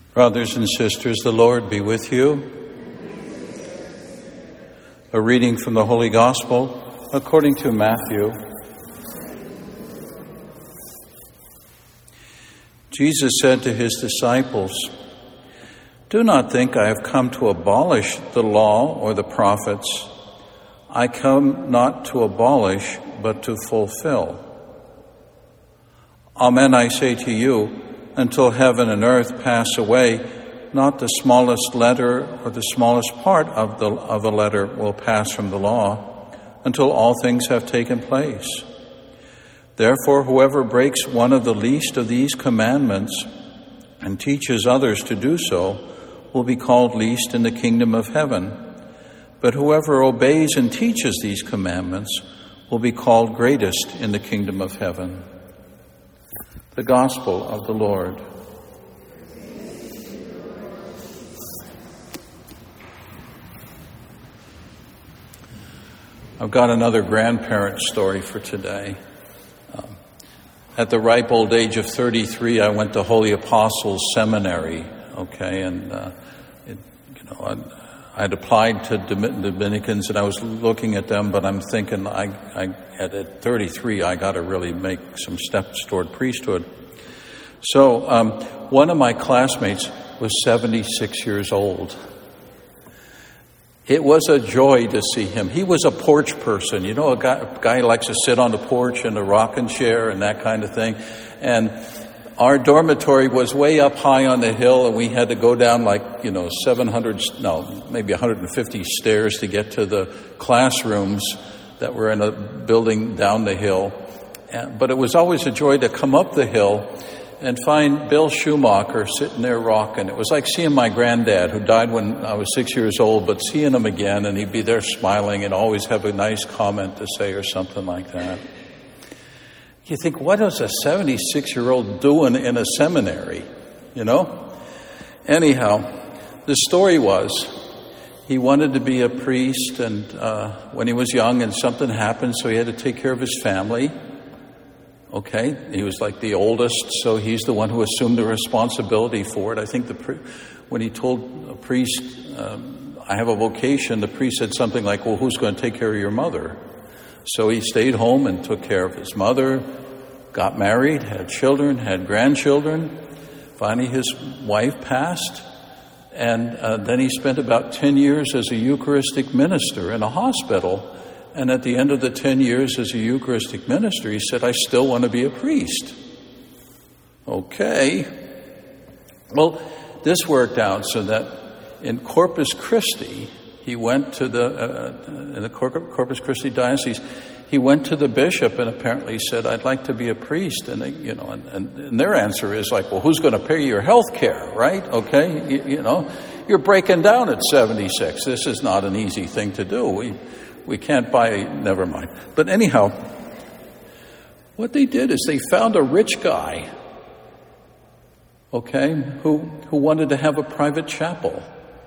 Brothers and sisters, the Lord be with you. A reading from the Holy Gospel according to Matthew. Jesus said to his disciples, "Do not think I have come to abolish the law or the prophets. I come not to abolish, but to fulfill. Amen, I say to you, until heaven and earth pass away, not the smallest letter or the smallest part of a letter will pass from the law, until all things have taken place. Therefore, whoever breaks one of the least of these commandments and teaches others to do so will be called least in the kingdom of heaven. But whoever obeys and teaches these commandments will be called greatest in the kingdom of heaven." The Gospel of the Lord. I've got another grandparent story for today. At the ripe old age of 33, I went to Holy Apostles Seminary, and I'd applied to Dominicans, and I was looking at them, but I'm thinking at 33, I got to really make some steps toward priesthood. So one of my classmates was 76 years old. It was a joy to see him. He was a porch person. You know, a guy likes to sit on the porch in a rocking chair and that kind of thing. And our dormitory was way up high on the hill, and we had to go down maybe 150 stairs to get to the classrooms that were in a building down the hill. But it was always a joy to come up the hill and find Bill Schumacher sitting there rocking. It was like seeing my granddad, who died when I was 6 years old, but seeing him again, and he'd be there smiling and always have a nice comment to say or something like that. You think, what is a 76-year-old doing in a seminary, Anyhow, the story was he wanted to be a priest, and when he was young, and something happened, so he had to take care of his family. He was like the oldest, so he's the one who assumed the responsibility for it. I think when he told a priest, I have a vocation, the priest said something like, well, who's going to take care of your mother? So he stayed home and took care of his mother, got married, had children, had grandchildren. Finally, his wife passed, and then he spent about 10 years as a Eucharistic minister in a hospital. And at the end of the 10 years as a Eucharistic minister, he said, I still want to be a priest. Okay. Well, this worked out so that in Corpus Christi, he went to in the Corpus Christi diocese, he went to the bishop and apparently said, I'd like to be a priest. And and their answer is like, well, who's going to pay your health care, right? You're breaking down at 76. This is not an easy thing to do. We can't never mind. But anyhow, what they did is they found a rich guy, who wanted to have a private chapel.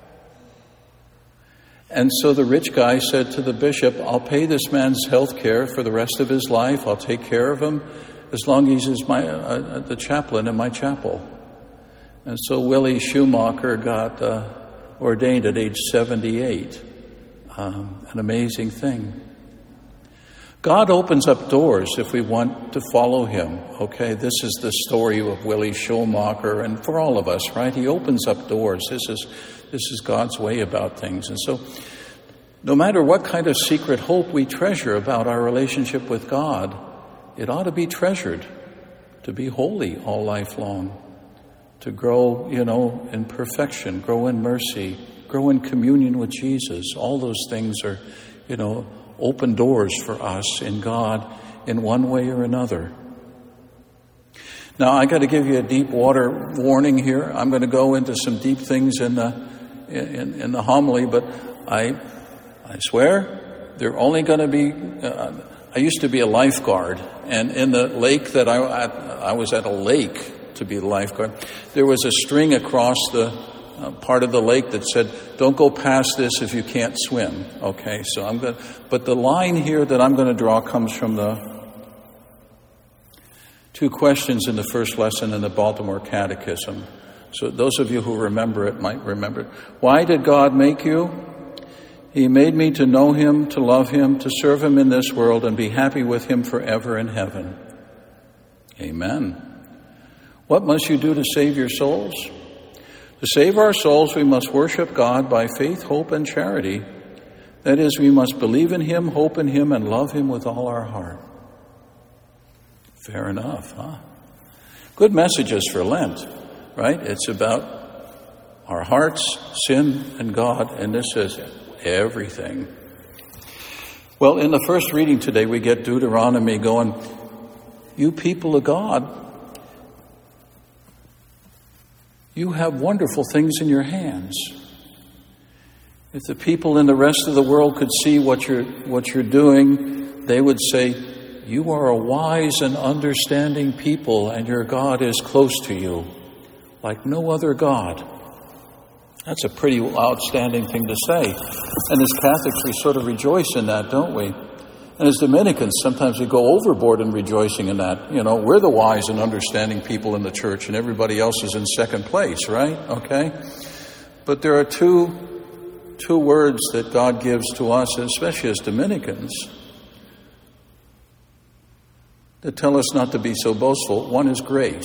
And so the rich guy said to the bishop, I'll pay this man's health care for the rest of his life. I'll take care of him as long as he's the chaplain in my chapel. And so Willie Schumacher got ordained at age 78. An amazing thing. God opens up doors if we want to follow him. This is the story of Willie Schumacher, and for all of us, right? He opens up doors. This is God's way about things. And so no matter what kind of secret hope we treasure about our relationship with God, it ought to be treasured, to be holy all life long, to grow, in perfection, grow in mercy, grow in communion with Jesus. All those things are, open doors for us in God in one way or another. Now, I got to give you a deep water warning here. I'm going to go into some deep things in the homily, but I swear they're only going to be. I used to be a lifeguard, and in the lake that I was at a lake to be a lifeguard. There was a string across the part of the lake that said, don't go past this if you can't swim. So but the line here that I'm going to draw comes from the two questions in the first lesson in the Baltimore Catechism. So those of you who remember it might remember it. Why did God make you? He made me to know him, to love him, to serve him in this world, and be happy with him forever in heaven. Amen. What must you do to save your souls? To save our souls, we must worship God by faith, hope, and charity. That is, we must believe in him, hope in him, and love him with all our heart. Fair enough, huh? Good messages for Lent, right? It's about our hearts, sin, and God, and this is everything. Well, in the first reading today, we get Deuteronomy going, you people of God, you have wonderful things in your hands. If the people in the rest of the world could see what you're doing, they would say, you are a wise and understanding people, and your God is close to you, like no other God. That's a pretty outstanding thing to say. And as Catholics, we sort of rejoice in that, don't we? And as Dominicans, sometimes we go overboard in rejoicing in that. You know, we're the wise and understanding people in the church, and everybody else is in second place, right? Okay? But there are two words that God gives to us, especially as Dominicans, that tell us not to be so boastful. One is grace.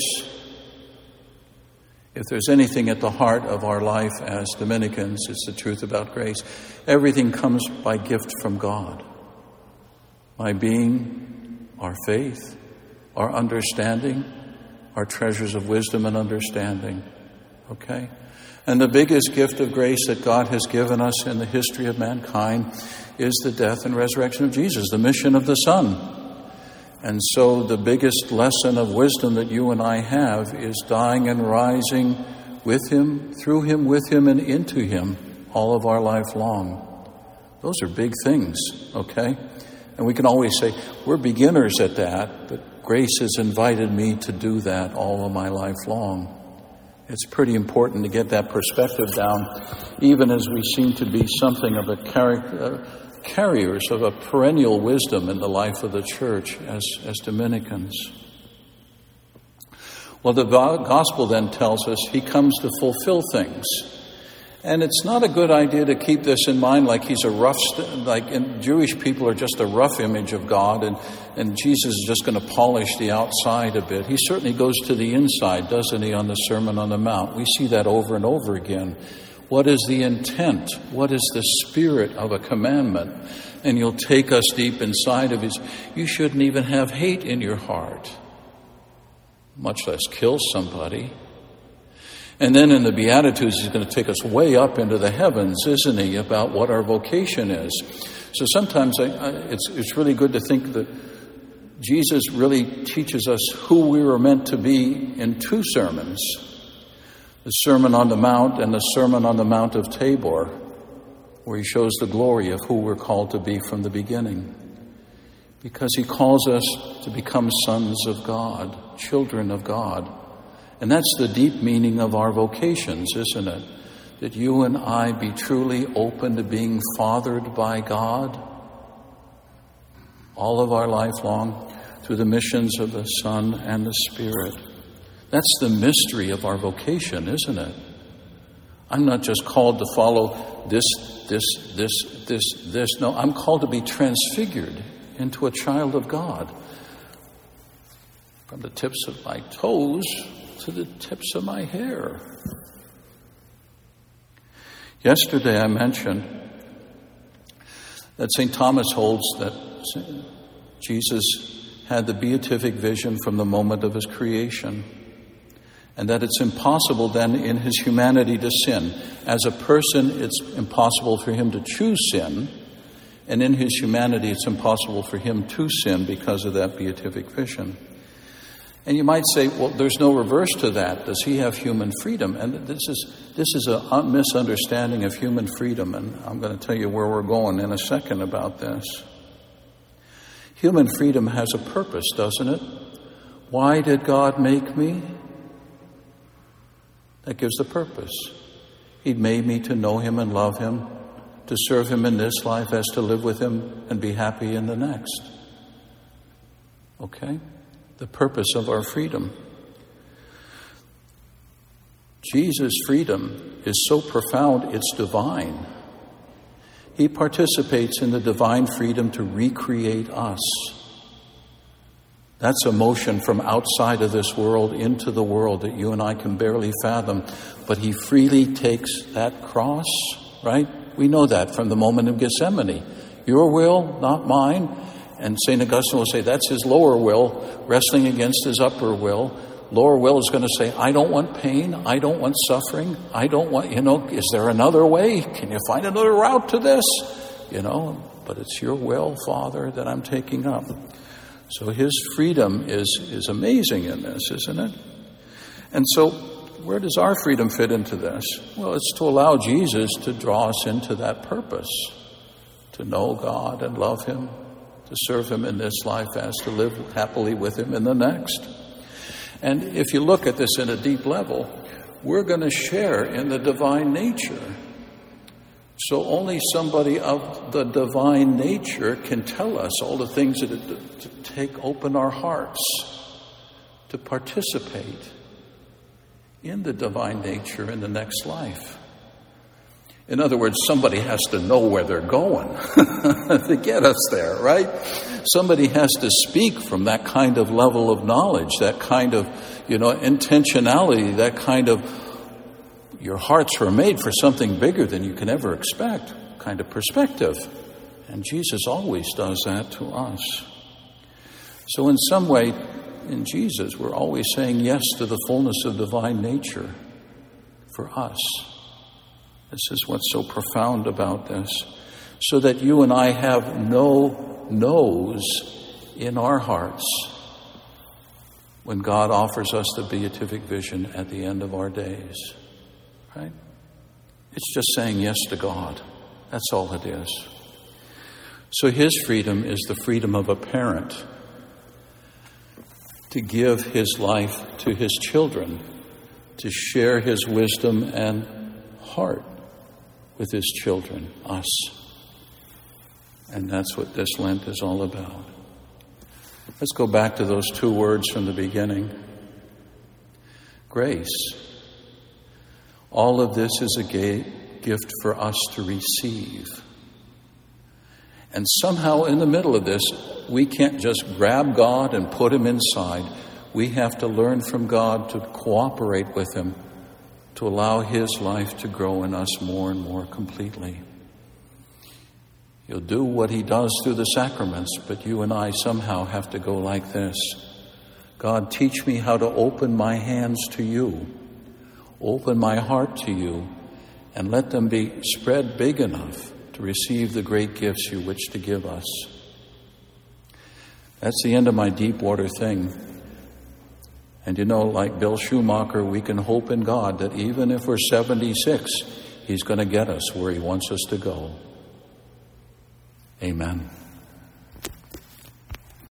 If there's anything at the heart of our life as Dominicans, it's the truth about grace. Everything comes by gift from God. My being, our faith, our understanding, our treasures of wisdom and understanding. Okay? And the biggest gift of grace that God has given us in the history of mankind is the death and resurrection of Jesus, the mission of the Son. And so the biggest lesson of wisdom that you and I have is dying and rising with him, through him, with him, and into him all of our life long. Those are big things, okay? And we can always say, we're beginners at that, but grace has invited me to do that all of my life long. It's pretty important to get that perspective down, even as we seem to be something of a carriers of a perennial wisdom in the life of the church as Dominicans. Well, the gospel then tells us he comes to fulfill things. And it's not a good idea to keep this in mind like he's Jewish people are just a rough image of God and Jesus is just going to polish the outside a bit. He certainly goes to the inside, doesn't he, on the Sermon on the Mount? We see that over and over again. What is the intent? What is the spirit of a commandment? And you'll take us deep inside of his. You shouldn't even have hate in your heart, much less kill somebody. And then in the Beatitudes, he's going to take us way up into the heavens, isn't he, about what our vocation is. So sometimes it's really good to think that Jesus really teaches us who we were meant to be in two sermons. The Sermon on the Mount and the Sermon on the Mount of Tabor, where he shows the glory of who we're called to be from the beginning. Because he calls us to become sons of God, children of God. And that's the deep meaning of our vocations, isn't it? That you and I be truly open to being fathered by God all of our life long through the missions of the Son and the Spirit. That's the mystery of our vocation, isn't it? I'm not just called to follow this. No, I'm called to be transfigured into a child of God. From the tips of my toes to the tips of my hair. Yesterday I mentioned that St. Thomas holds that Jesus had the beatific vision from the moment of his creation, and that it's impossible then in his humanity to sin. As a person, it's impossible for him to choose sin, and in his humanity, it's impossible for him to sin because of that beatific vision. And you might say, well, there's no reverse to that. Does he have human freedom? And this is a misunderstanding of human freedom, and I'm going to tell you where we're going in a second about this. Human freedom has a purpose, doesn't it? Why did God make me? That gives the purpose. He made me to know him and love him, to serve him in this life as to live with him and be happy in the next. Okay? The purpose of our freedom. Jesus' freedom is so profound, it's divine. He participates in the divine freedom to recreate us. That's a motion from outside of this world into the world that you and I can barely fathom. But he freely takes that cross, right? We know that from the moment of Gethsemane. Your will, not mine. And St. Augustine will say that's his lower will, wrestling against his upper will. Lower will is going to say, I don't want pain. I don't want suffering. I don't want, is there another way? Can you find another route to this? But it's your will, Father, that I'm taking up. So his freedom is amazing in this, isn't it? And so where does our freedom fit into this? Well, it's to allow Jesus to draw us into that purpose, to know God and love him, to serve him in this life as to live happily with him in the next. And if you look at this in a deep level, we're going to share in the divine nature. So only somebody of the divine nature can tell us all the things that open our hearts to participate in the divine nature in the next life. In other words, somebody has to know where they're going to get us there, right? Somebody has to speak from that kind of level of knowledge, that kind of, intentionality, that kind of, your hearts were made for something bigger than you can ever expect, kind of perspective. And Jesus always does that to us. So in some way, in Jesus, we're always saying yes to the fullness of divine nature for us. This is what's so profound about this. So that you and I have no no's in our hearts when God offers us the beatific vision at the end of our days. Right? It's just saying yes to God. That's all it is. So his freedom is the freedom of a parent to give his life to his children, to share his wisdom and heart with his children, us. And that's what this Lent is all about. Let's go back to those two words from the beginning. Grace. All of this is a gift for us to receive. And somehow in the middle of this, we can't just grab God and put him inside. We have to learn from God to cooperate with him, to allow his life to grow in us more and more completely. He'll do what he does through the sacraments, but you and I somehow have to go like this. God, teach me how to open my hands to you, open my heart to you, and let them be spread big enough to receive the great gifts you wish to give us. That's the end of my deep water thing. And like Bill Schumacher, we can hope in God that even if we're 76, he's going to get us where he wants us to go. Amen.